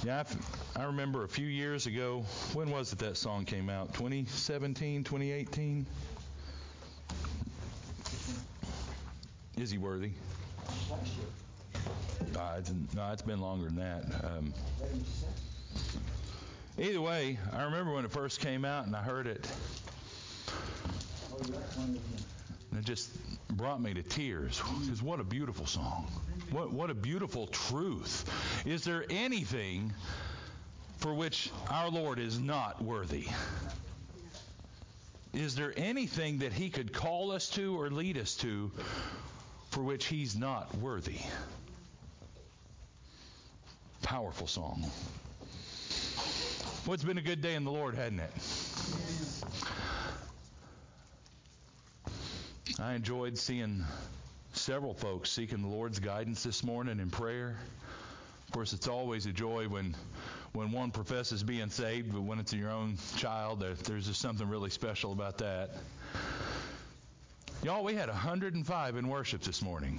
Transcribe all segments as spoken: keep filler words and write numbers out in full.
Yeah, I, I remember a few years ago, when was it that song came out? twenty seventeen, twenty eighteen? Is he worthy? Uh, it's, no, it's been longer than that. Um, either way, I remember when it first came out and I heard it. And it just brought me to tears. Because what a beautiful song. What, what a beautiful truth. Is there anything for which our Lord is not worthy? Is there anything that He could call us to or lead us to for which He's not worthy? Powerful song. Well, it's been a good day in the Lord, hasn't it? I enjoyed seeing several folks seeking the Lord's guidance this morning in prayer. Of course, it's always a joy when when one professes being saved, but when it's your own child, there, there's just something really special about that. Y'all, we had one hundred five in worship this morning.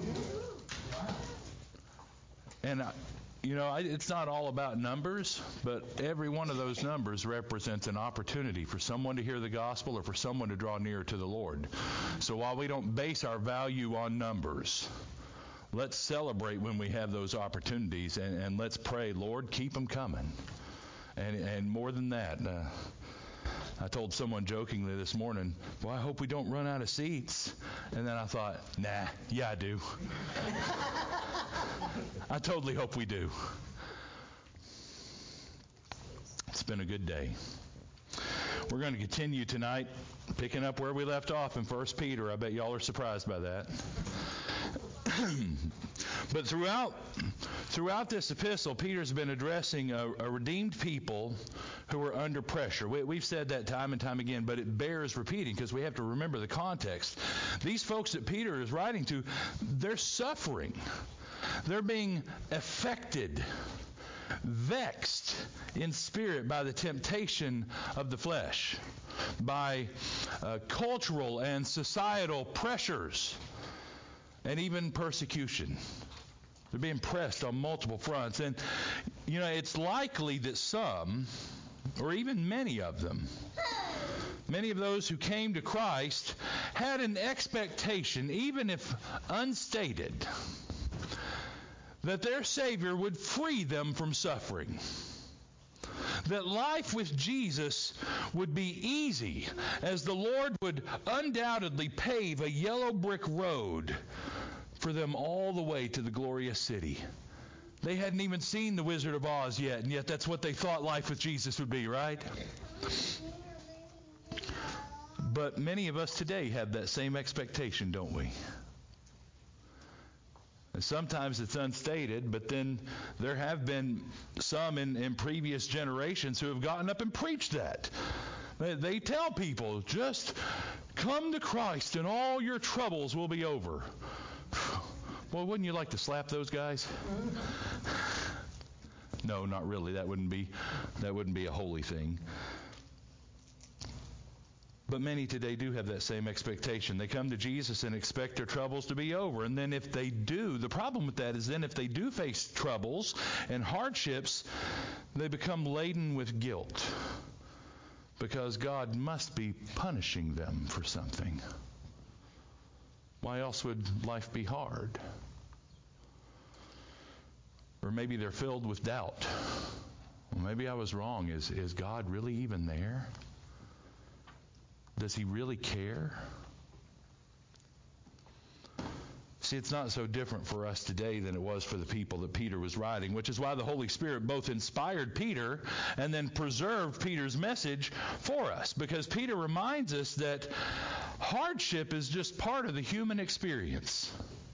And, uh, you know, it's not all about numbers, but every one of those numbers represents an opportunity for someone to hear the gospel or for someone to draw nearer to the Lord. So while we don't base our value on numbers, let's celebrate when we have those opportunities, and, and let's pray, Lord, keep them coming. And, and more than that, uh, I told someone jokingly this morning, well, I hope we don't run out of seats. And then I thought, nah, yeah, I do. I totally hope we do. It's been a good day. We're going to continue tonight, picking up where we left off in First Peter. I bet y'all are surprised by that. But throughout throughout this epistle, Peter's been addressing a, a redeemed people who are under pressure. We, we've said that time and time again, but it bears repeating because we have to remember the context. These folks that Peter is writing to, they're suffering. They're being affected, vexed in spirit by the temptation of the flesh, by uh, cultural and societal pressures, and even persecution. They're being pressed on multiple fronts. And, you know, it's likely that some, or even many of them, many of those who came to Christ had an expectation, even if unstated, that their Savior would free them from suffering. That life with Jesus would be easy, as the Lord would undoubtedly pave a yellow brick road for them all the way to the glorious city. They hadn't even seen the Wizard of Oz yet, and yet that's what they thought life with Jesus would be, right? But many of us today have that same expectation, don't we? And sometimes it's unstated, but then there have been some in, in previous generations who have gotten up and preached that. They, they tell people, just come to Christ and all your troubles will be over. Boy, wouldn't you like to slap those guys? No, not really. That wouldn't be that wouldn't be a holy thing. But many today do have that same expectation. They come to Jesus and expect their troubles to be over. And then if they do, the problem with that is then if they do face troubles and hardships, they become laden with guilt. Because God must be punishing them for something. Why else would life be hard? Or maybe they're filled with doubt. Well, maybe I was wrong. Is, is God really even there? Does He really care? See, it's not so different for us today than it was for the people that Peter was writing, which is why the Holy Spirit both inspired Peter and then preserved Peter's message for us. Because Peter reminds us that hardship is just part of the human experience.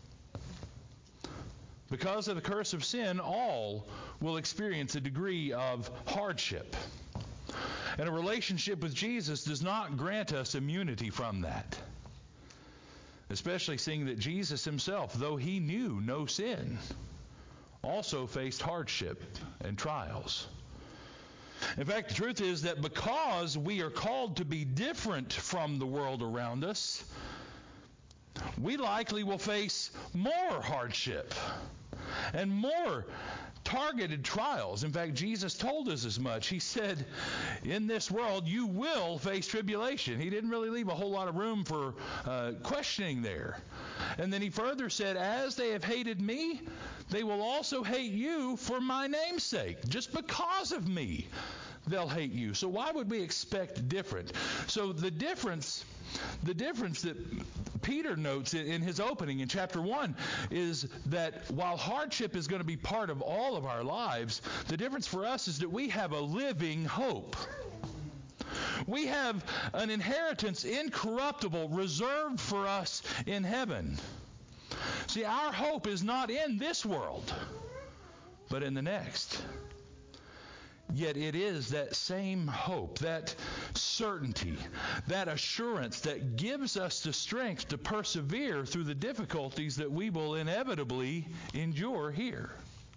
Because of the curse of sin, all will experience a degree of hardship. And a relationship with Jesus does not grant us immunity from that. Especially seeing that Jesus Himself, though He knew no sin, also faced hardship and trials. In fact, the truth is that because we are called to be different from the world around us, we likely will face more hardship and more targeted trials. In fact, Jesus told us as much. He said, in this world you will face tribulation. He didn't really leave a whole lot of room for uh, questioning there. And then he further said, as they have hated me, they will also hate you for my name's sake. Just because of me, they'll hate you. So why would we expect different? So the difference, the difference that Peter notes in his opening in chapter one is that while hardship is going to be part of all of our lives, the difference for us is that we have a living hope. We have an inheritance incorruptible reserved for us in heaven. See, our hope is not in this world, but in the next. Yet it is that same hope, that certainty, that assurance that gives us the strength to persevere through the difficulties that we will inevitably endure here.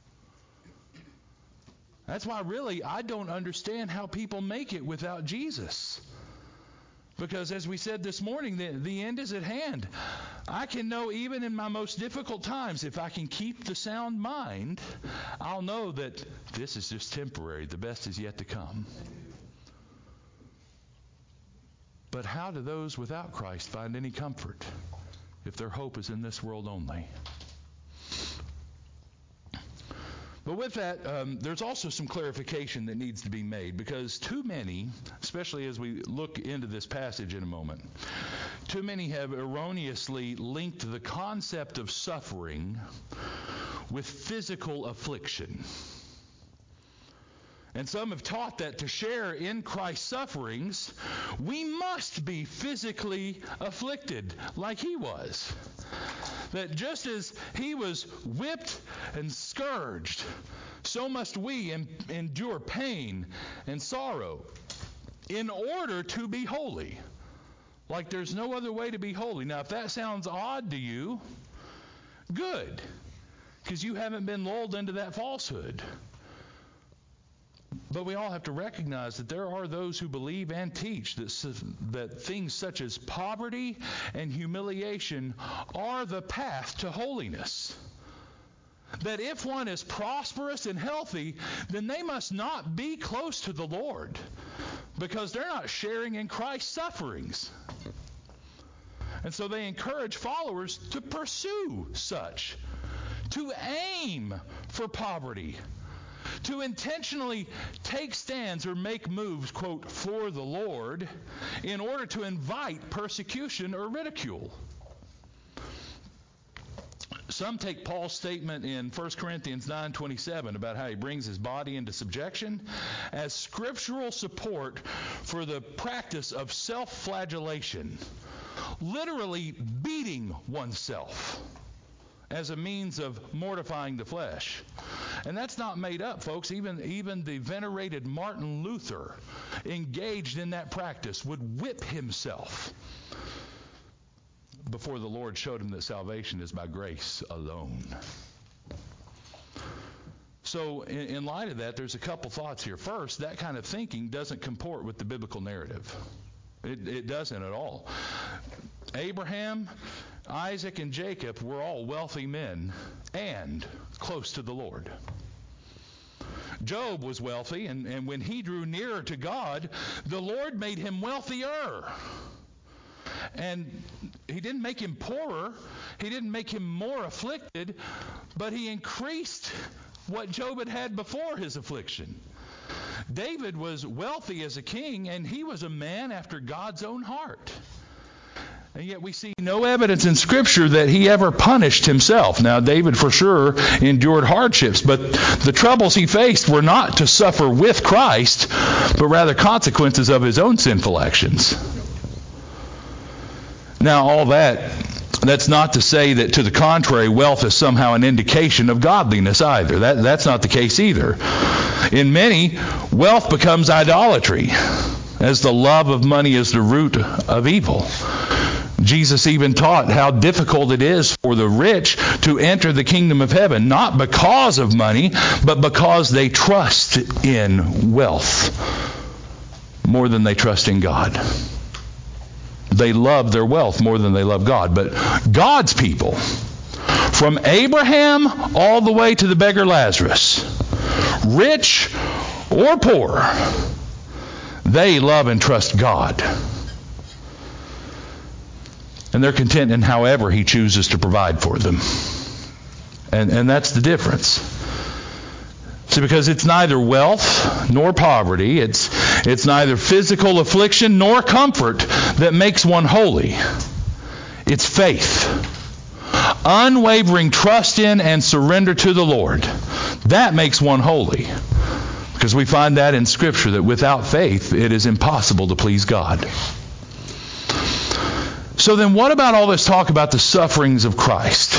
That's why really I don't understand how people make it without Jesus. Because as we said this morning, the, the end is at hand. I can know even in my most difficult times, if I can keep the sound mind, I'll know that this is just temporary. The best is yet to come. But how do those without Christ find any comfort if their hope is in this world only? But with that, um, there's also some clarification that needs to be made, because too many, especially as we look into this passage in a moment, too many have erroneously linked the concept of suffering with physical affliction. And some have taught that to share in Christ's sufferings, we must be physically afflicted like he was. That just as he was whipped and scourged, so must we en- endure pain and sorrow in order to be holy. Like there's no other way to be holy. Now, if that sounds odd to you, good, because you haven't been lulled into that falsehood. But we all have to recognize that there are those who believe and teach that, that things such as poverty and humiliation are the path to holiness. That if one is prosperous and healthy, then they must not be close to the Lord, because they're not sharing in Christ's sufferings. And so they encourage followers to pursue such, to aim for poverty, to intentionally take stands or make moves, quote, for the Lord, in order to invite persecution or ridicule. Some take Paul's statement in First Corinthians nine twenty-seven about how he brings his body into subjection as scriptural support for the practice of self-flagellation, literally beating oneself as a means of mortifying the flesh. And that's not made up, folks. Even, even the venerated Martin Luther, engaged in that practice, would whip himself before the Lord showed him that salvation is by grace alone. So in, in light of that, there's a couple thoughts here. First, that kind of thinking doesn't comport with the biblical narrative. It, it doesn't at all. Abraham, Isaac, and Jacob were all wealthy men and close to the Lord. Job was wealthy, and, and when he drew nearer to God, the Lord made him wealthier. And he didn't make him poorer. He didn't make him more afflicted, but he increased what Job had had before his affliction. David was wealthy as a king, and he was a man after God's own heart. And yet we see no evidence in Scripture that he ever punished himself. Now, David for sure endured hardships, but the troubles he faced were not to suffer with Christ, but rather consequences of his own sinful actions. Now, all that, that's not to say that, to the contrary, wealth is somehow an indication of godliness either. That, that's not the case either. In many, wealth becomes idolatry, as the love of money is the root of evil. Jesus even taught how difficult it is for the rich to enter the kingdom of heaven, not because of money, but because they trust in wealth more than they trust in God. They love their wealth more than they love God. But God's people From Abraham all the way to the beggar Lazarus, rich or poor, they love and trust God. And they're content in however He chooses to provide for them. And, and that's the difference. See, because it's neither wealth nor poverty, it's, it's neither physical affliction nor comfort that makes one holy. It's faith. Unwavering trust in and surrender to the Lord. That makes one holy. Because we find that in Scripture, that without faith it is impossible to please God. So then what about all this talk about the sufferings of Christ?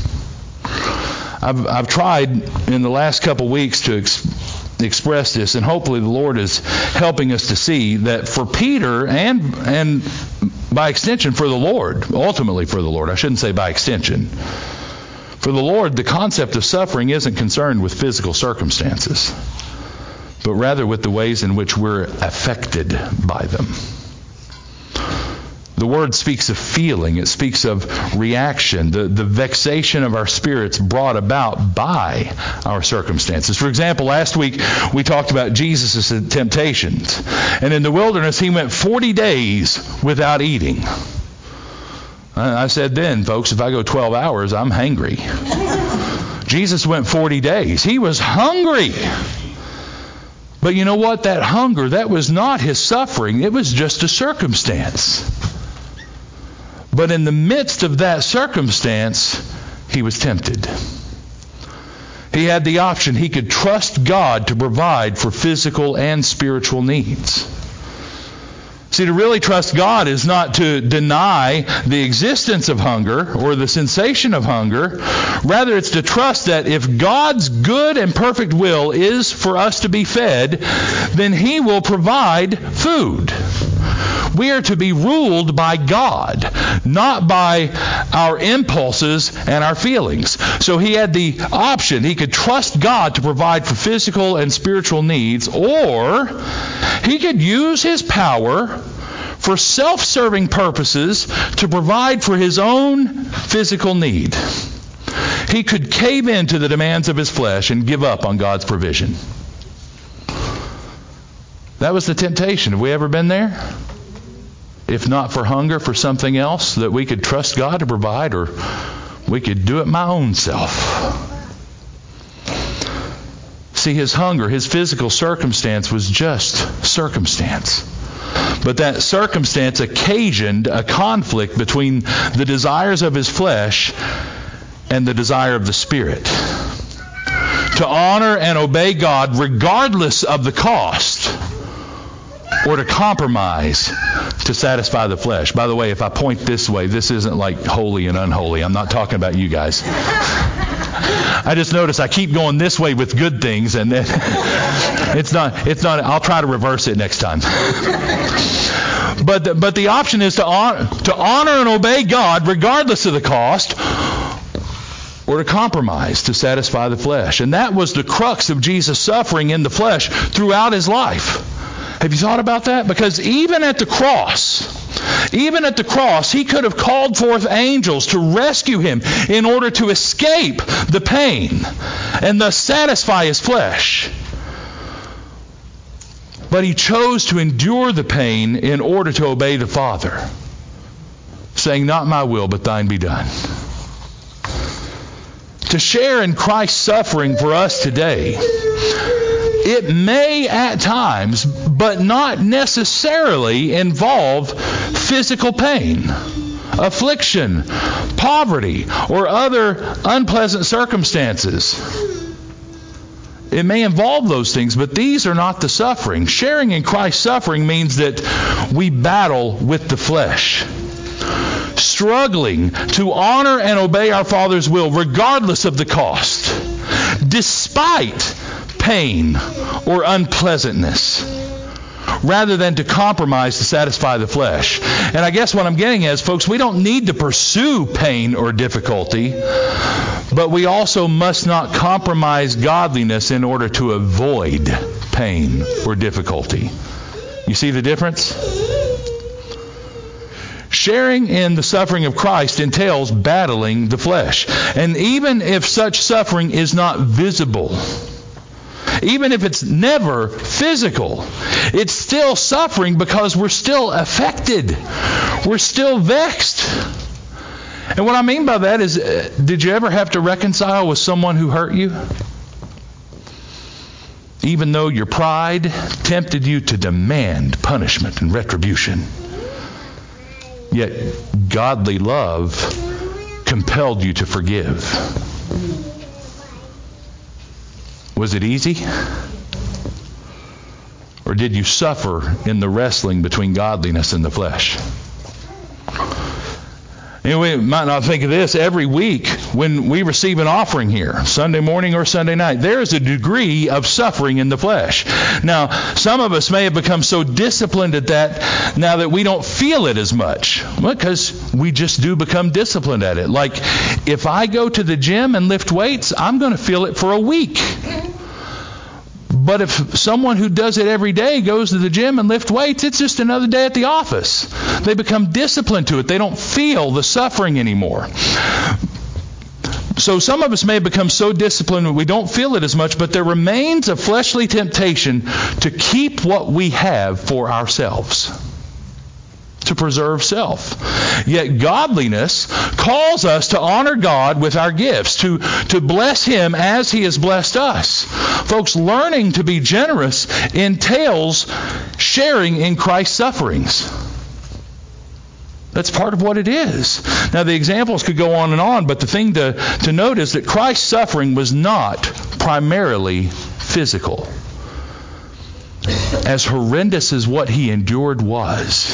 I've, I've tried in the last couple weeks to ex- express this, and hopefully the Lord is helping us to see that for Peter and and by extension for the Lord, ultimately for the Lord, I shouldn't say by extension, for the Lord, the concept of suffering isn't concerned with physical circumstances, but rather with the ways in which we're affected by them. The Word speaks of feeling. It speaks of reaction, the, the vexation of our spirits brought about by our circumstances. For example, last week we talked about Jesus' temptations. And in the wilderness, He went forty days without eating. I said then, folks, if I go twelve hours, I'm hangry. Jesus went forty days. He was hungry. But you know what? That hunger, that was not His suffering. It was just a circumstance. But in the midst of that circumstance, He was tempted. He had the option. He could trust God to provide for physical and spiritual needs. See, to really trust God is not to deny the existence of hunger or the sensation of hunger. Rather, it's to trust that if God's good and perfect will is for us to be fed, then He will provide food. We are to be ruled by God, not by our impulses and our feelings. So He had the option. He could trust God to provide for physical and spiritual needs, or He could use His power for self-serving purposes to provide for His own physical need. He could cave into the demands of His flesh and give up on God's provision. That was the temptation. Have we ever been there? If not for hunger, for something else that we could trust God to provide, or we could do it my own self. See, His hunger, His physical circumstance was just circumstance. But that circumstance occasioned a conflict between the desires of His flesh and the desire of the Spirit. To honor and obey God regardless of the cost, or to compromise to satisfy the flesh. By the way, if I point this way, this isn't like holy and unholy. I'm not talking about you guys. I just notice I keep going this way with good things, and then it's not. It's not. I'll try to reverse it next time. But the, but the option is to honor, to honor and obey God regardless of the cost, or to compromise to satisfy the flesh. And that was the crux of Jesus' suffering in the flesh throughout His life. Have you thought about that? Because even at the cross, even at the cross, He could have called forth angels to rescue Him in order to escape the pain and thus satisfy His flesh. But He chose to endure the pain in order to obey the Father, saying, "Not my will, but thine be done." To share in Christ's suffering for us today, it may at times, but not necessarily, involve physical pain, affliction, poverty, or other unpleasant circumstances. It may involve those things, but these are not the suffering. Sharing in Christ's suffering means that we battle with the flesh, struggling to honor and obey our Father's will regardless of the cost, despite pain or unpleasantness, rather than to compromise to satisfy the flesh. And I guess what I'm getting at is, folks, we don't need to pursue pain or difficulty, but we also must not compromise godliness in order to avoid pain or difficulty. You see the difference? sharing in the suffering of Christ entails battling the flesh. And even if such suffering is not visible, even if it's never physical, it's still suffering because we're still affected. We're still vexed. And what I mean by that is, uh, did you ever have to reconcile with someone who hurt you? Even though your pride tempted you to demand punishment and retribution. Yet godly love compelled you to forgive. Was it easy? Or did you suffer in the wrestling between godliness and the flesh? Anyway, you might not think of this. Every week when we receive an offering here, Sunday morning or Sunday night, there is a degree of suffering in the flesh. Now, some of us may have become so disciplined at that now that we don't feel it as much. Well, because we just do become disciplined at it. Like, if I go to the gym and lift weights, I'm going to feel it for a week. But if someone who does it every day goes to the gym and lifts weights, it's just another day at the office. They become disciplined to it. They don't feel the suffering anymore. So some of us may become so disciplined that we don't feel it as much, but there remains a fleshly temptation to keep what we have for ourselves, to preserve self. Yet godliness calls us to honor God with our gifts, to, to bless Him as He has blessed us. Folks, learning to be generous entails sharing in Christ's sufferings. That's part of what it is. Now, the examples could go on and on, but the thing to, to note is that Christ's suffering was not primarily physical. As horrendous as what He endured was.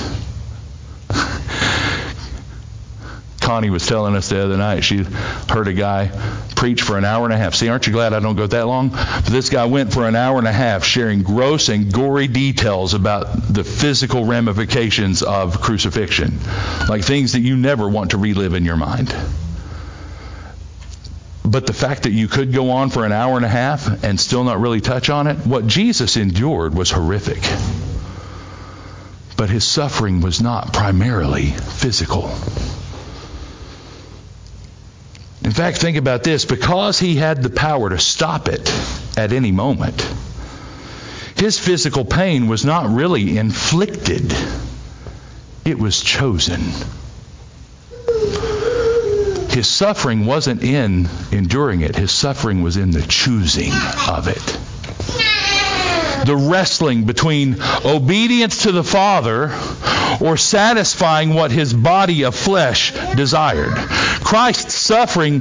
Connie was telling us the other night, she heard a guy preach for an hour and a half. See, aren't you glad I don't go that long? But this guy went for an hour and a half sharing gross and gory details about the physical ramifications of crucifixion. Like things that you never want to relive in your mind. But the fact that you could go on for an hour and a half and still not really touch on it, what Jesus endured was horrific. But His suffering was not primarily physical. In fact, think about this. Because He had the power to stop it at any moment, His physical pain was not really inflicted. It was chosen. His suffering wasn't in enduring it. His suffering was in the choosing of it. The wrestling between obedience to the Father or satisfying what His body of flesh desired. Christ's suffering,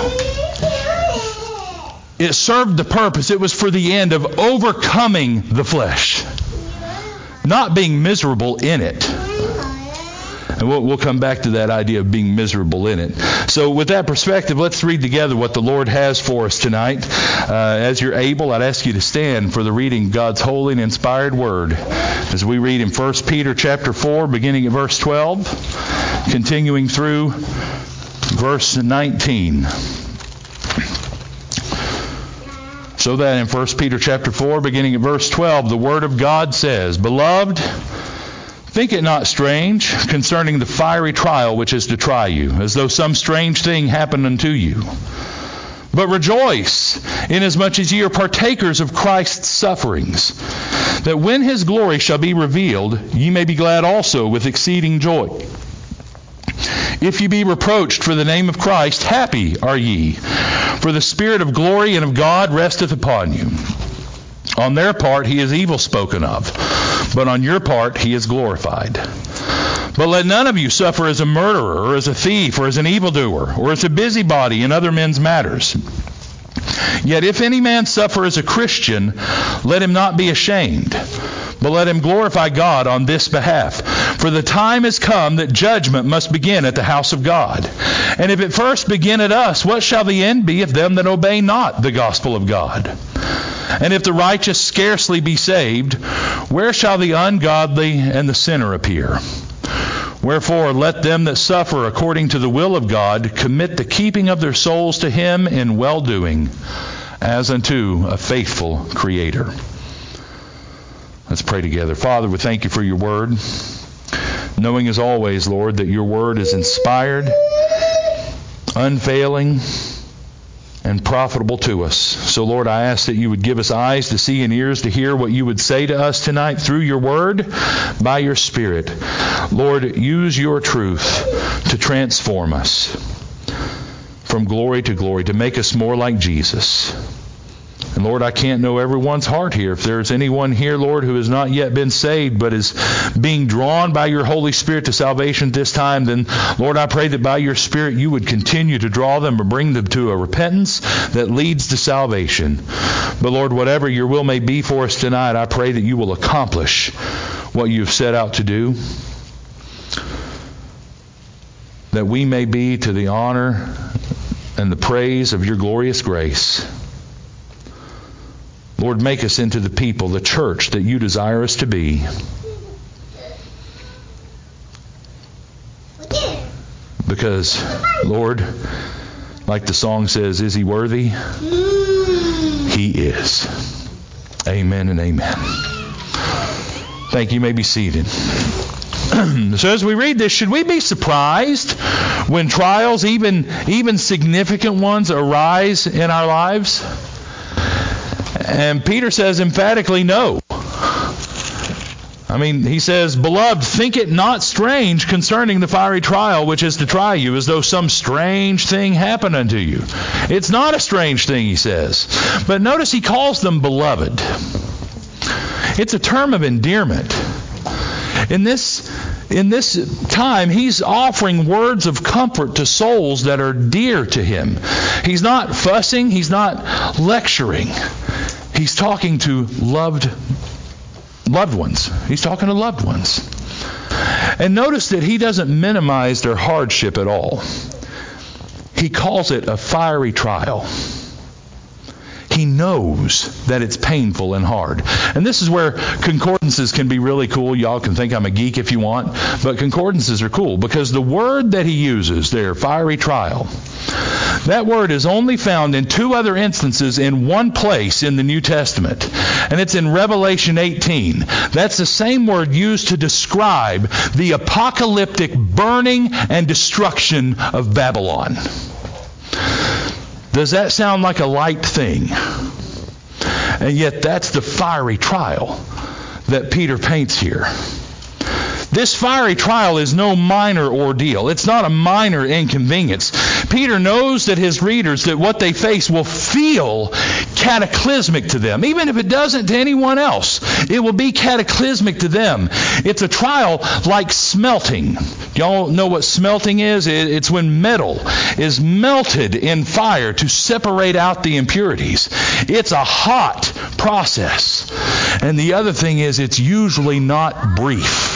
it served the purpose. It was for the end of overcoming the flesh, not being miserable in it. And we'll, we'll come back to that idea of being miserable in it. So with that perspective, let's read together what the Lord has for us tonight. Uh, as you're able, I'd ask you to stand for the reading of God's holy and inspired Word. As we read in First Peter chapter four, beginning at verse twelve, continuing through verse nineteen. So that in First Peter chapter four, beginning at verse twelve, the Word of God says, "Beloved, think it not strange concerning the fiery trial which is to try you, as though some strange thing happened unto you. But rejoice, inasmuch as ye are partakers of Christ's sufferings, that when His glory shall be revealed, ye may be glad also with exceeding joy. If ye be reproached for the name of Christ, happy are ye, for the Spirit of glory and of God resteth upon you. On their part He is evil spoken of, but on your part He is glorified. But let none of you suffer as a murderer, or as a thief, or as an evildoer, or as a busybody in other men's matters. Yet if any man suffer as a Christian, let him not be ashamed, but let him glorify God on this behalf. For the time is come that judgment must begin at the house of God. And if it first begin at us, what shall the end be of them that obey not the gospel of God? And if the righteous scarcely be saved, where shall the ungodly and the sinner appear? Wherefore, let them that suffer according to the will of God commit the keeping of their souls to Him in well-doing, as unto a faithful Creator." Let's pray together. Father, we thank You for Your Word. knowing as always, Lord, that your word is inspired, unfailing, and profitable to us. So, Lord, I ask that you would give us eyes to see and ears to hear what you would say to us tonight through your word, by your Spirit. Lord, use your truth to transform us from glory to glory, to make us more like Jesus. And Lord, I can't know everyone's heart here. If there's anyone here, Lord, who has not yet been saved but is being drawn by your Holy Spirit to salvation this time, then Lord, I pray that by your Spirit you would continue to draw them or bring them to a repentance that leads to salvation. But Lord, whatever your will may be for us tonight, I pray that you will accomplish what you've set out to do, that we may be to the honor and the praise of your glorious grace. Lord, make us into the people, the church that you desire us to be. Because, Lord, like the song says, is he worthy? He is. Amen and amen. Thank you. You may be seated. So as we read this, should we be surprised when trials, even, even significant ones, arise in our lives? And Peter says emphatically no. I mean, he says, Beloved, think it not strange concerning the fiery trial which is to try you, as though some strange thing happened unto you. It's not a strange thing, he says. But notice he calls them beloved. It's a term of endearment. In this, in this time, he's offering words of comfort to souls that are dear to him. He's not fussing. He's not lecturing. He's talking to loved loved ones. He's talking to loved ones. And notice that he doesn't minimize their hardship at all. He calls it a fiery trial. He knows that it's painful and hard. And this is where concordances can be really cool. Y'all can think I'm a geek if you want. But concordances are cool because the word that he uses there, fiery trial, that word is only found in two other instances in one place in the New Testament. And it's in Revelation eighteen. That's the same word used to describe the apocalyptic burning and destruction of Babylon. Does that sound like a light thing? And yet that's the fiery trial that Peter paints here. This fiery trial is no minor ordeal. It's not a minor inconvenience. Peter knows that his readers, that what they face will feel cataclysmic to them. Even if it doesn't to anyone else, it will be cataclysmic to them. It's a trial like smelting. Y'all know what smelting is? It's when metal is melted in fire to separate out the impurities. It's a hot process. And the other thing is, it's usually not brief.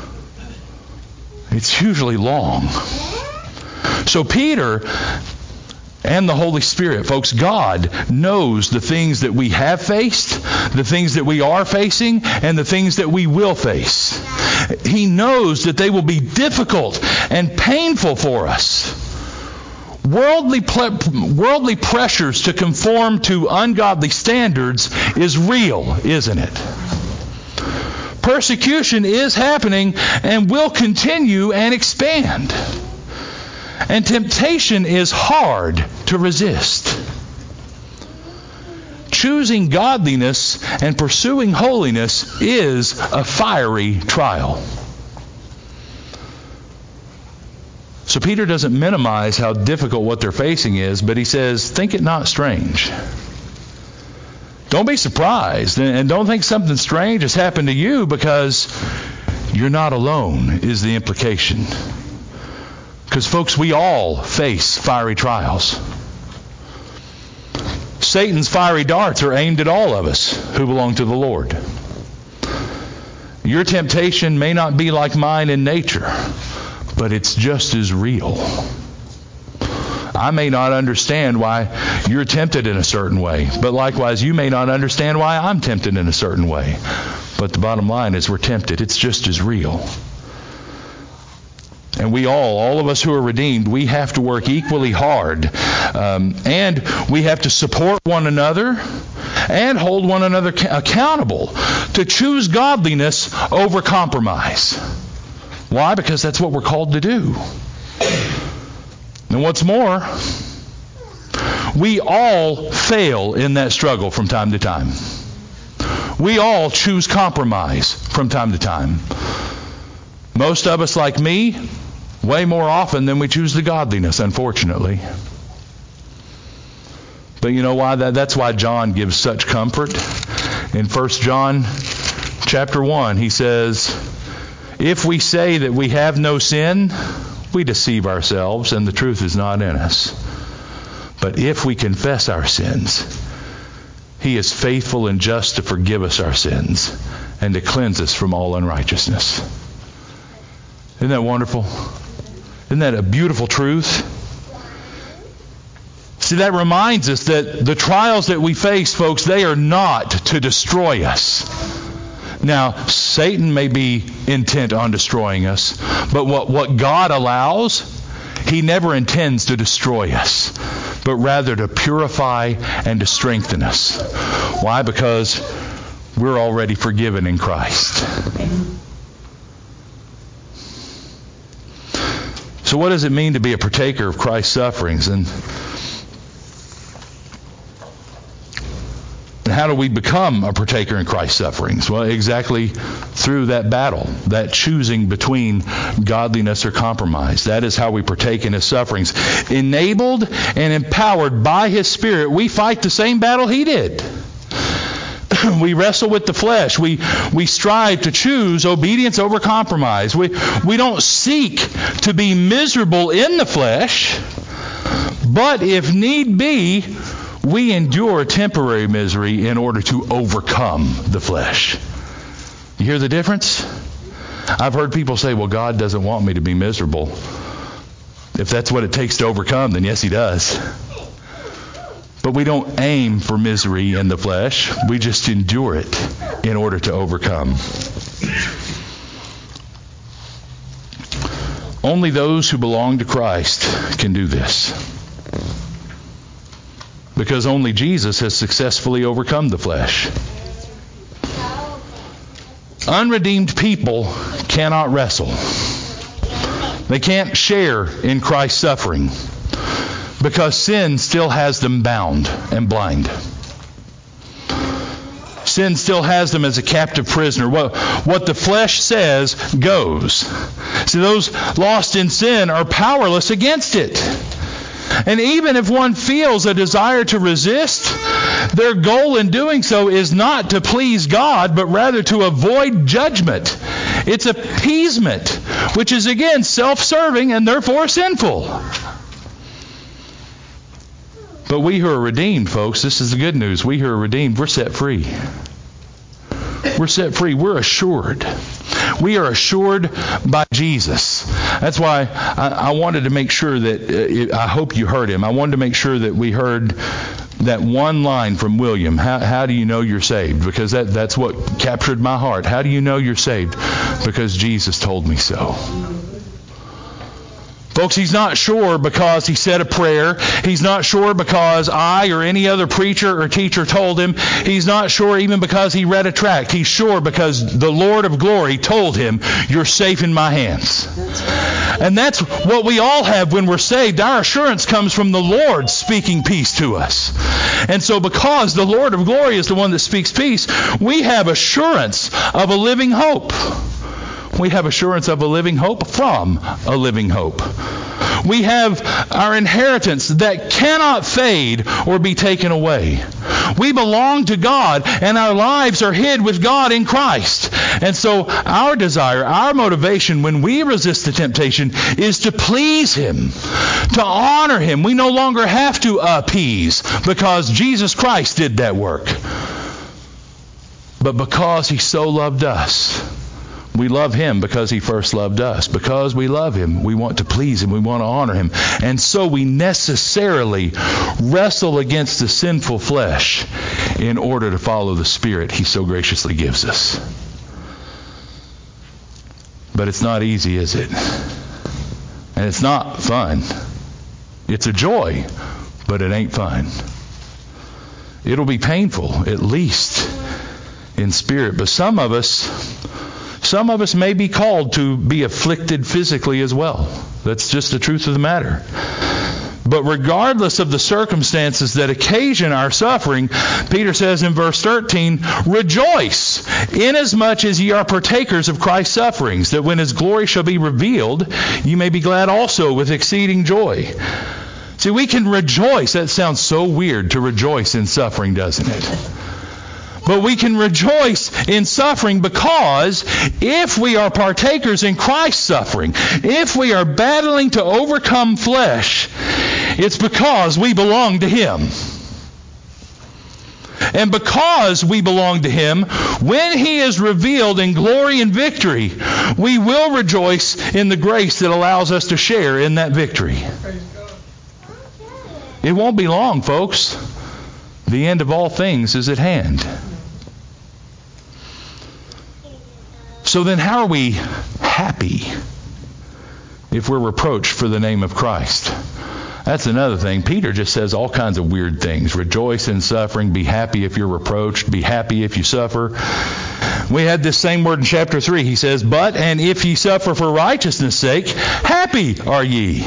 It's usually long. So Peter and the Holy Spirit, folks, God knows the things that we have faced, the things that we are facing, and the things that we will face. He knows that they will be difficult and painful for us. Worldly, ple- worldly pressures to conform to ungodly standards is real, isn't it? Persecution is happening and will continue and expand. And temptation is hard to resist. Choosing godliness and pursuing holiness is a fiery trial. So Peter doesn't minimize how difficult what they're facing is, but he says, think it not strange. Don't be surprised, and don't think something strange has happened to you, because you're not alone, is the implication. Because, folks, we all face fiery trials. Satan's fiery darts are aimed at all of us who belong to the Lord. Your temptation may not be like mine in nature, but it's just as real. I may not understand why you're tempted in a certain way, but likewise you may not understand why I'm tempted in a certain way. But the bottom line is we're tempted. It's just as real. And we all, all of us who are redeemed, we have to work equally hard. Um, and we have to support one another and hold one another ca- accountable to choose godliness over compromise. Why? Because that's what we're called to do. And what's more, we all fail in that struggle from time to time. We all choose compromise from time to time. Most of us, like me, way more often than we choose the godliness, unfortunately. But you know why? That, that's why John gives such comfort. In First John chapter one, he says, if we say that we have no sin, we deceive ourselves, and the truth is not in us. But if we confess our sins, He is faithful and just to forgive us our sins and to cleanse us from all unrighteousness. Isn't that wonderful? Isn't that a beautiful truth? See, that reminds us that the trials that we face, folks, they are not to destroy us. Now, Satan may be intent on destroying us, but what, what God allows, He never intends to destroy us, but rather to purify and to strengthen us. Why? Because we're already forgiven in Christ. So what does it mean to be a partaker of Christ's sufferings? And And how do we become a partaker in Christ's sufferings? Well, exactly through that battle, that choosing between godliness or compromise. That is how we partake in His sufferings. Enabled and empowered by His Spirit, we fight the same battle He did. We wrestle with the flesh. We we strive to choose obedience over compromise. We we don't seek to be miserable in the flesh, but if need be, we endure temporary misery in order to overcome the flesh. You hear the difference? I've heard people say, well, God doesn't want me to be miserable. If that's what it takes to overcome, then yes, He does. But we don't aim for misery in the flesh. We just endure it in order to overcome. Only those who belong to Christ can do this. Because only Jesus has successfully overcome the flesh. Unredeemed people cannot wrestle. They can't share in Christ's suffering because sin still has them bound and blind. Sin still has them as a captive prisoner. What, what the flesh says goes. See, those lost in sin are powerless against it. And even if one feels a desire to resist, their goal in doing so is not to please God, but rather to avoid judgment. It's appeasement, which is again self-serving and therefore sinful. But we who are redeemed, folks, this is the good news. We who are redeemed, we're set free. We're set free. We're assured. We are assured by Jesus. That's why I, I wanted to make sure that, uh, I hope you heard him. I wanted to make sure that we heard that one line from William. How, how do you know you're saved? Because that, that's what captured my heart. How do you know you're saved? Because Jesus told me so. Folks, he's not sure because he said a prayer. He's not sure because I or any other preacher or teacher told him. He's not sure even because he read a tract. He's sure because the Lord of glory told him, you're safe in my hands. And that's what we all have when we're saved. Our assurance comes from the Lord speaking peace to us. And so because the Lord of glory is the one that speaks peace, we have assurance of a living hope. We have assurance of a living hope from a living hope. We have our inheritance that cannot fade or be taken away. We belong to God, and our lives are hid with God in Christ. And so our desire, our motivation when we resist the temptation is to please Him, to honor Him. We no longer have to appease because Jesus Christ did that work. But because He so loved us, we love Him because He first loved us. Because we love Him, we want to please Him. We want to honor Him. And so we necessarily wrestle against the sinful flesh in order to follow the Spirit He so graciously gives us. But it's not easy, is it? And it's not fun. It's a joy, but it ain't fun. It'll be painful, at least in spirit. But some of us some of us may be called to be afflicted physically as well. That's just the truth of the matter. But regardless of the circumstances that occasion our suffering, Peter says in verse thirteen, rejoice, inasmuch as ye are partakers of Christ's sufferings, that when his glory shall be revealed, ye may be glad also with exceeding joy. See, we can rejoice. That sounds so weird to rejoice in suffering, doesn't it? But we can rejoice in suffering because if we are partakers in Christ's suffering, if we are battling to overcome flesh, it's because we belong to Him. And because we belong to Him, when He is revealed in glory and victory, we will rejoice in the grace that allows us to share in that victory. It won't be long, folks. The end of all things is at hand. So then how are we happy if we're reproached for the name of Christ? That's another thing. Peter just says all kinds of weird things. Rejoice in suffering. Be happy if you're reproached. Be happy if you suffer. We had this same word in chapter three. He says, but, and if ye suffer for righteousness' sake, happy are ye.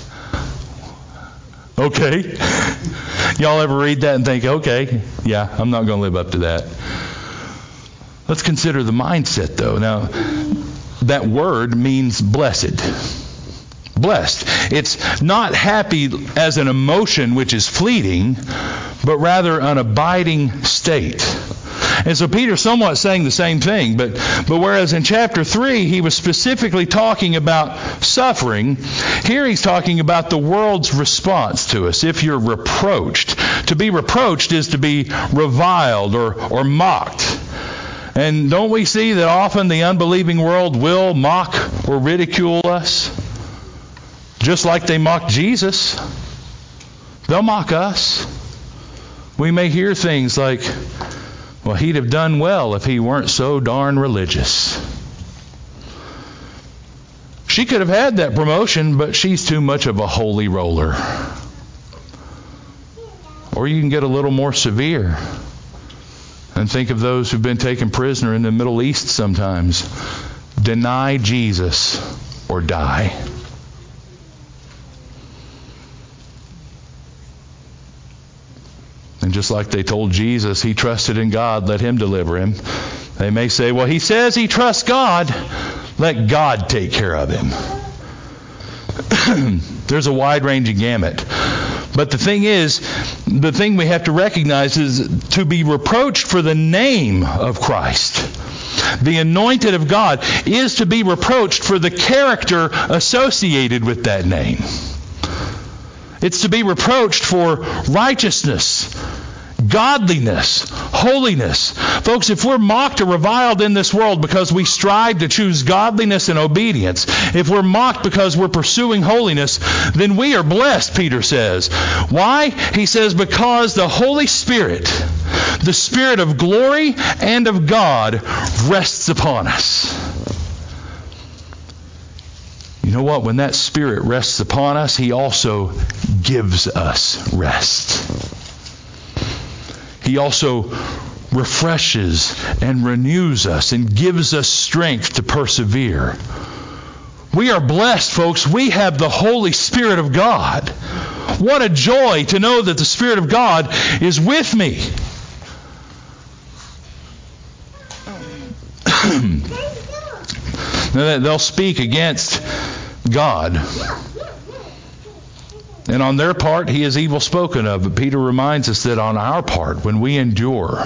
Okay. Y'all ever read that and think, okay, yeah, I'm not going to live up to that. Let's consider the mindset, though. Now, that word means blessed. Blessed. It's not happy as an emotion which is fleeting, but rather an abiding state. And so Peter's somewhat saying the same thing, but, but whereas in chapter three he was specifically talking about suffering, here he's talking about the world's response to us. If you're reproached, to be reproached is to be reviled or, or mocked. And don't we see that often the unbelieving world will mock or ridicule us? Just like they mocked Jesus. They'll mock us. We may hear things like, well, he'd have done well if he weren't so darn religious. She could have had that promotion, but she's too much of a holy roller. Or you can get a little more severe. And think of those who've been taken prisoner in the Middle East sometimes. Deny Jesus or die. And just like they told Jesus he trusted in God, let Him deliver him. They may say, well, he says he trusts God. Let God take care of him. There's a wide-ranging gamut. But the thing is, the thing we have to recognize is to be reproached for the name of Christ. The anointed of God is to be reproached for the character associated with that name. It's to be reproached for righteousness, godliness, holiness. Folks, if we're mocked or reviled in this world because we strive to choose godliness and obedience, if we're mocked because we're pursuing holiness, then we are blessed, Peter says. Why? He says, because the Holy Spirit, the Spirit of glory and of God, rests upon us. You know what? When that Spirit rests upon us, He also gives us rest. He also refreshes and renews us and gives us strength to persevere. We are blessed, folks. We have the Holy Spirit of God. What a joy to know that the Spirit of God is with me. Now, they'll speak against God. And on their part, He is evil spoken of. But Peter reminds us that on our part, when we endure,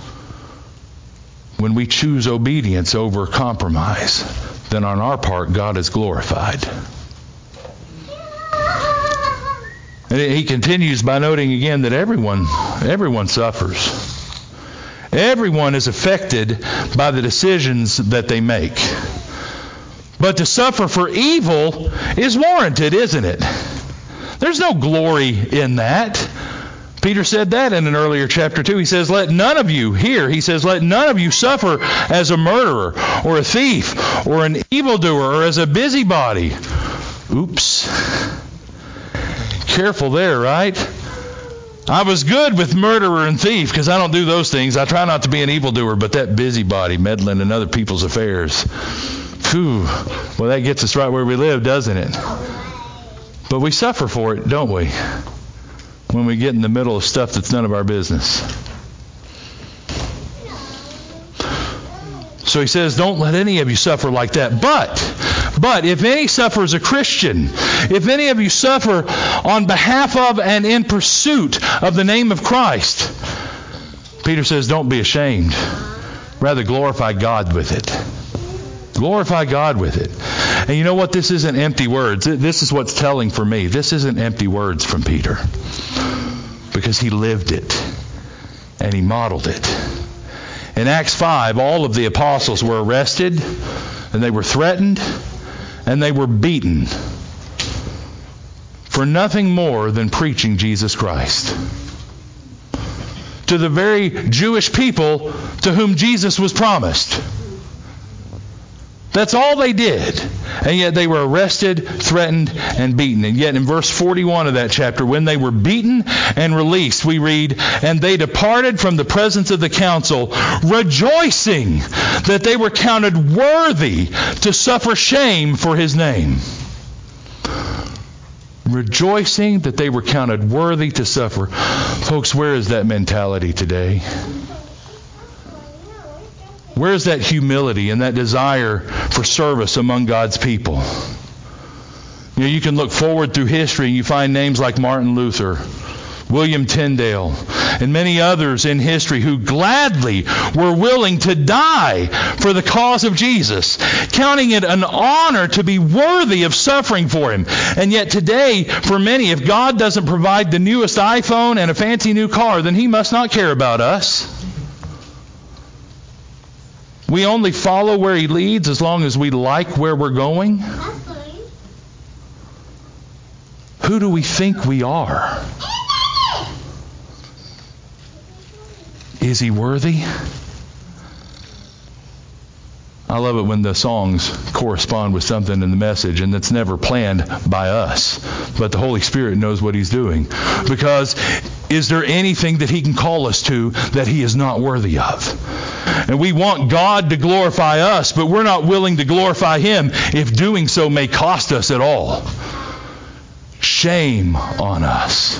when we choose obedience over compromise, then on our part, God is glorified. And he continues by noting again that everyone, everyone suffers. Everyone is affected by the decisions that they make. But to suffer for evil is warranted, isn't it? There's no glory in that. Peter said that in an earlier chapter too. He says, let none of you, here, he says, let none of you suffer as a murderer or a thief or an evildoer or as a busybody. Oops. Careful there, right? I was good with murderer and thief because I don't do those things. I try not to be an evildoer, but that busybody meddling in other people's affairs. Phew. Well, that gets us right where we live, doesn't it? But we suffer for it, don't we? When we get in the middle of stuff that's none of our business. So he says, don't let any of you suffer like that. But, but if any suffer as a Christian, if any of you suffer on behalf of and in pursuit of the name of Christ, Peter says, don't be ashamed. Rather glorify God with it. Glorify God with it. And you know what? This isn't empty words. This is what's telling for me. This isn't empty words from Peter. Because he lived it. And he modeled it. In Acts five, all of the apostles were arrested, and they were threatened, and they were beaten for nothing more than preaching Jesus Christ to the very Jewish people to whom Jesus was promised. That's all they did. And yet they were arrested, threatened, and beaten. And yet in verse forty-one of that chapter, when they were beaten and released, we read, and they departed from the presence of the council, rejoicing that they were counted worthy to suffer shame for his name. Rejoicing that they were counted worthy to suffer. Folks, where is that mentality today? Where's that humility and that desire for service among God's people? You know, you can look forward through history and you find names like Martin Luther, William Tyndale, and many others in history who gladly were willing to die for the cause of Jesus, counting it an honor to be worthy of suffering for him. And yet today, for many, if God doesn't provide the newest iPhone and a fancy new car, then he must not care about us. We only follow where he leads as long as we like where we're going. Who do we think we are? Is he worthy? I love it when the songs correspond with something in the message, and it's never planned by us. But the Holy Spirit knows what he's doing. Because is there anything that he can call us to that he is not worthy of? And we want God to glorify us, but we're not willing to glorify him if doing so may cost us at all. Shame on us.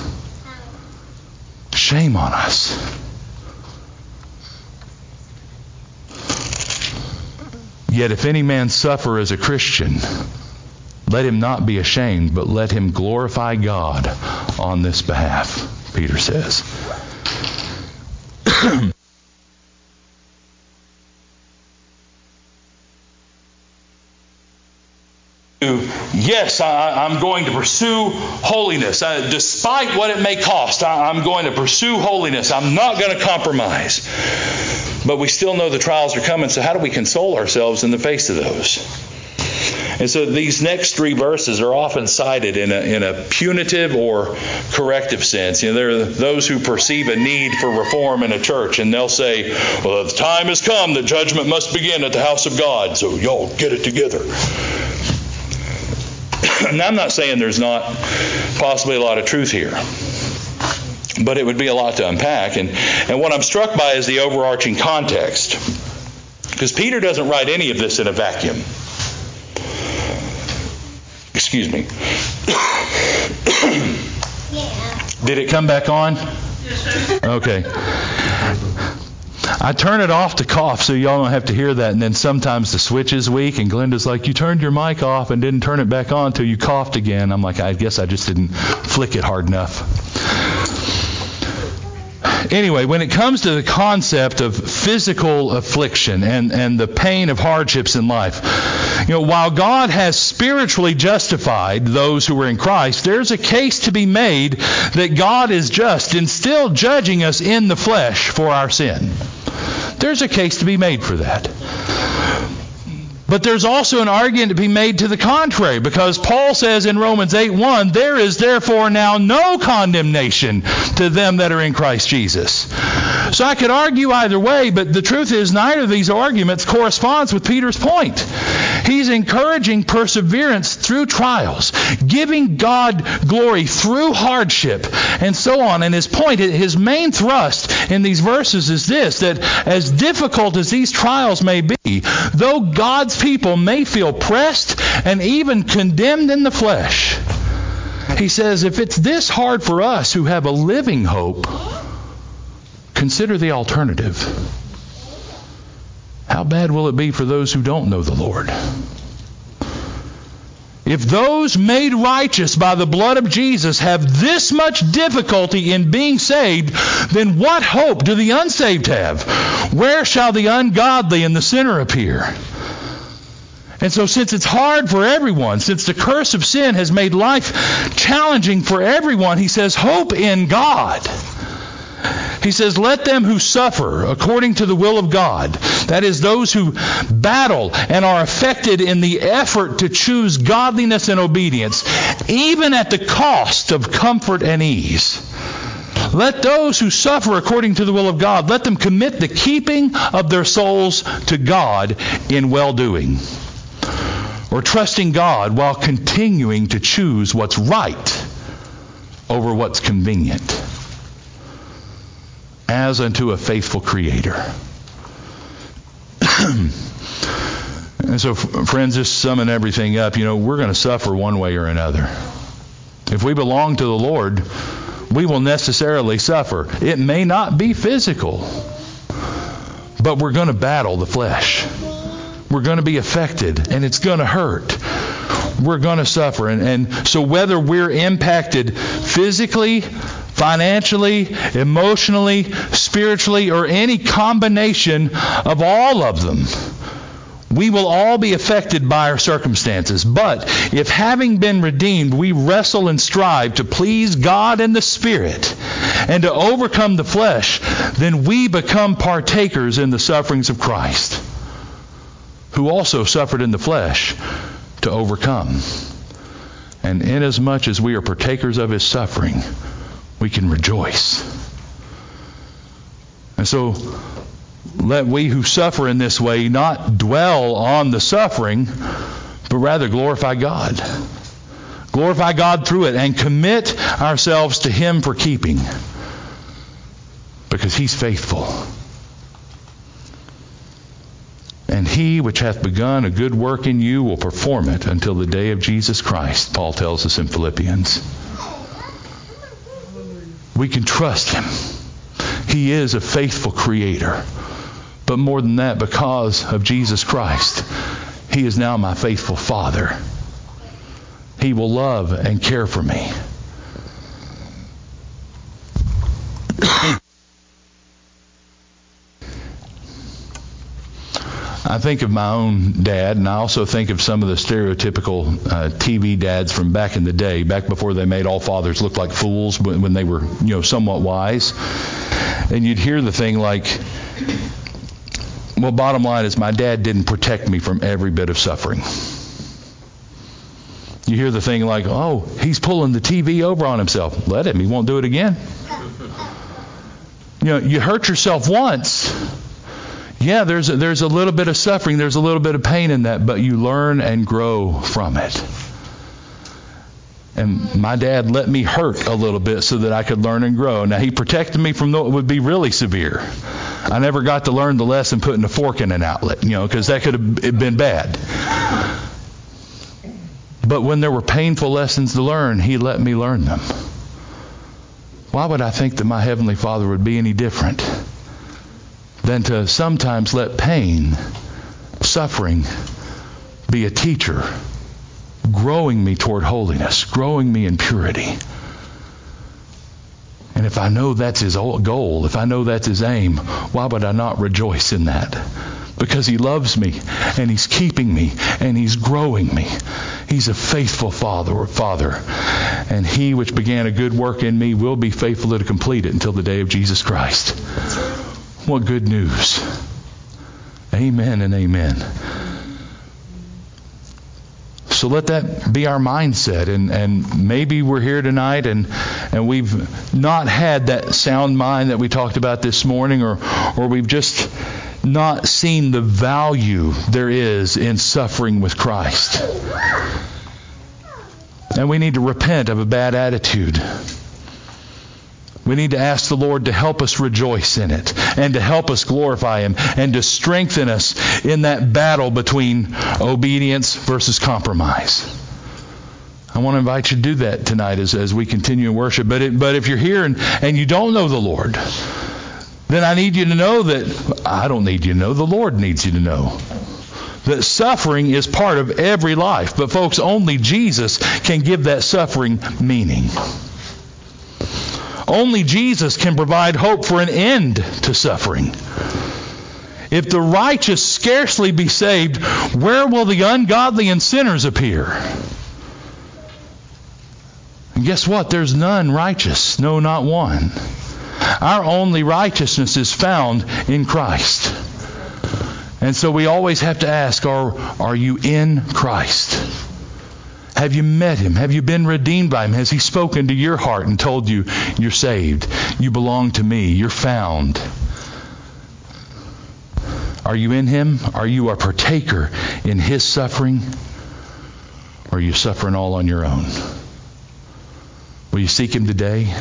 Shame on us. Yet if any man suffer as a Christian, let him not be ashamed, but let him glorify God on this behalf, Peter says. Yes, I, I'm going to pursue holiness. I, despite what it may cost, I, I'm going to pursue holiness. I'm not going to compromise. But we still know the trials are coming, so how do we console ourselves in the face of those? And so these next three verses are often cited in a, in a punitive or corrective sense. You know, there are those who perceive a need for reform in a church, and they'll say, well, the time has come, the judgment must begin at the house of God, so y'all get it together. And I'm not saying there's not possibly a lot of truth here, but it would be a lot to unpack. And, and what I'm struck by is the overarching context. Because Peter doesn't write any of this in a vacuum. Excuse me. Yeah. Did it come back on? Yes, sir. Okay. I turn it off to cough so y'all don't have to hear that, and then sometimes the switch is weak, and Glenda's like, you turned your mic off and didn't turn it back on until you coughed again. I'm like, I guess I just didn't flick it hard enough. Anyway, when it comes to the concept of physical affliction and, and the pain of hardships in life, you know, while God has spiritually justified those who are in Christ, there's a case to be made that God is just in still judging us in the flesh for our sin. There's a case to be made for that. But there's also an argument to be made to the contrary, because Paul says in Romans eight one, there is therefore now no condemnation to them that are in Christ Jesus. So I could argue either way, but the truth is neither of these arguments corresponds with Peter's point. He's encouraging perseverance through trials, giving God glory through hardship, and so on. And his point, his main thrust in these verses is this, that as difficult as these trials may be, though God's people may feel pressed and even condemned in the flesh, he says, if it's this hard for us who have a living hope, consider the alternative. How bad will it be for those who don't know the Lord? If those made righteous by the blood of Jesus have this much difficulty in being saved, then what hope do the unsaved have? Where shall the ungodly and the sinner appear? And so since it's hard for everyone, since the curse of sin has made life challenging for everyone, he says, hope in God. He says, let them who suffer according to the will of God, that is, those who battle and are affected in the effort to choose godliness and obedience, even at the cost of comfort and ease. Let those who suffer according to the will of God, let them commit the keeping of their souls to God in well-doing, or trusting God while continuing to choose what's right over what's convenient, as unto a faithful Creator. And so, friends, just summing everything up, you know, we're going to suffer one way or another. If we belong to the Lord, we will necessarily suffer. It may not be physical, but we're going to battle the flesh. We're going to be affected, and it's going to hurt. We're going to suffer. And, and so whether we're impacted physically, financially, emotionally, spiritually, or any combination of all of them, we will all be affected by our circumstances. But if having been redeemed, we wrestle and strive to please God and the Spirit and to overcome the flesh, then we become partakers in the sufferings of Christ, who also suffered in the flesh to overcome. And inasmuch as we are partakers of his suffering, we can rejoice. And so, let we who suffer in this way not dwell on the suffering, but rather glorify God. Glorify God through it and commit ourselves to him for keeping, because he's faithful. And he which hath begun a good work in you will perform it until the day of Jesus Christ, Paul tells us in Philippians. We can trust him. He is a faithful Creator. But more than that, because of Jesus Christ, he is now my faithful Father. He will love and care for me. I think of my own dad, and I also think of some of the stereotypical uh, T V dads from back in the day, back before they made all fathers look like fools when, when they were, you know, somewhat wise. And you'd hear the thing like, well, bottom line is my dad didn't protect me from every bit of suffering. You hear the thing like, oh, he's pulling the T V over on himself. Let him. He won't do it again. You know, you hurt yourself once. Yeah, there's a, there's a little bit of suffering. There's a little bit of pain in that, but you learn and grow from it. And my dad let me hurt a little bit so that I could learn and grow. Now, he protected me from what would be really severe. I never got to learn the lesson putting a fork in an outlet, you know, because that could have been bad. But when there were painful lessons to learn, he let me learn them. Why would I think that my Heavenly Father would be any different than to sometimes let pain, suffering, be a teacher, growing me toward holiness, growing me in purity? And if I know that's his goal, if I know that's his aim, why would I not rejoice in that? Because he loves me, and he's keeping me, and he's growing me. He's a faithful father, father. And he which began a good work in me will be faithful to complete it until the day of Jesus Christ. What good news. Amen and amen. So let that be our mindset. And, and maybe we're here tonight and, and we've not had that sound mind that we talked about this morning, or, or we've just not seen the value there is in suffering with Christ. And we need to repent of a bad attitude. We need to ask the Lord to help us rejoice in it and to help us glorify Him and to strengthen us in that battle between obedience versus compromise. I want to invite you to do that tonight as, as we continue in worship. But it, but if you're here and, and you don't know the Lord, then I need you to know that, I don't need you to know, the Lord needs you to know that suffering is part of every life. But folks, only Jesus can give that suffering meaning. Only Jesus can provide hope for an end to suffering. If the righteous scarcely be saved, where will the ungodly and sinners appear? And guess what? There's none righteous. No, not one. Our only righteousness is found in Christ. And so we always have to ask, are, are you in Christ? Have you met Him? Have you been redeemed by Him? Has He spoken to your heart and told you you're saved? You belong to me. You're found. Are you in Him? Are you a partaker in His suffering? Or are you suffering all on your own? Will you seek Him today?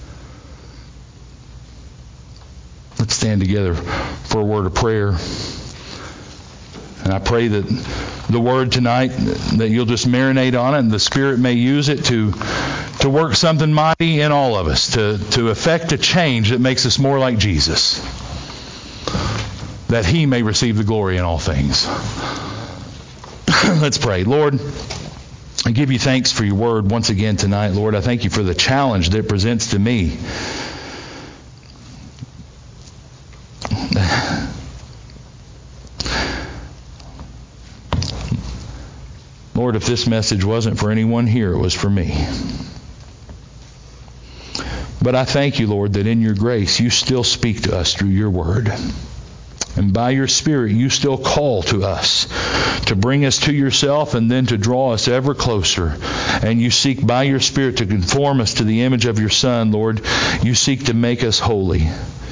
Let's stand together for a word of prayer. And I pray that the Word tonight, that you'll just marinate on it and the Spirit may use it to to work something mighty in all of us, to, to effect a change that makes us more like Jesus, that He may receive the glory in all things. Let's pray. Lord, I give you thanks for your Word once again tonight. Lord, I thank you for the challenge that it presents to me. Lord, if this message wasn't for anyone here, it was for me. But I thank you, Lord, that in your grace you still speak to us through your word. And by your Spirit, you still call to us to bring us to yourself and then to draw us ever closer. And you seek by your Spirit to conform us to the image of your Son, Lord. You seek to make us holy.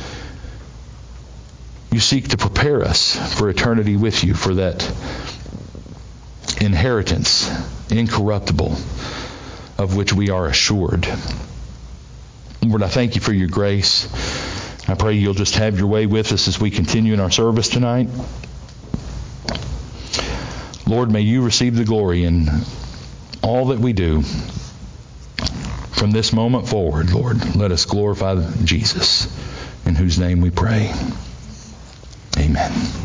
You seek to prepare us for eternity with you, for that inheritance, incorruptible, of which we are assured. Lord, I thank you for your grace. I pray you'll just have your way with us as we continue in our service tonight. Lord, may you receive the glory in all that we do. From this moment forward, Lord, let us glorify Jesus, in whose name we pray. Amen.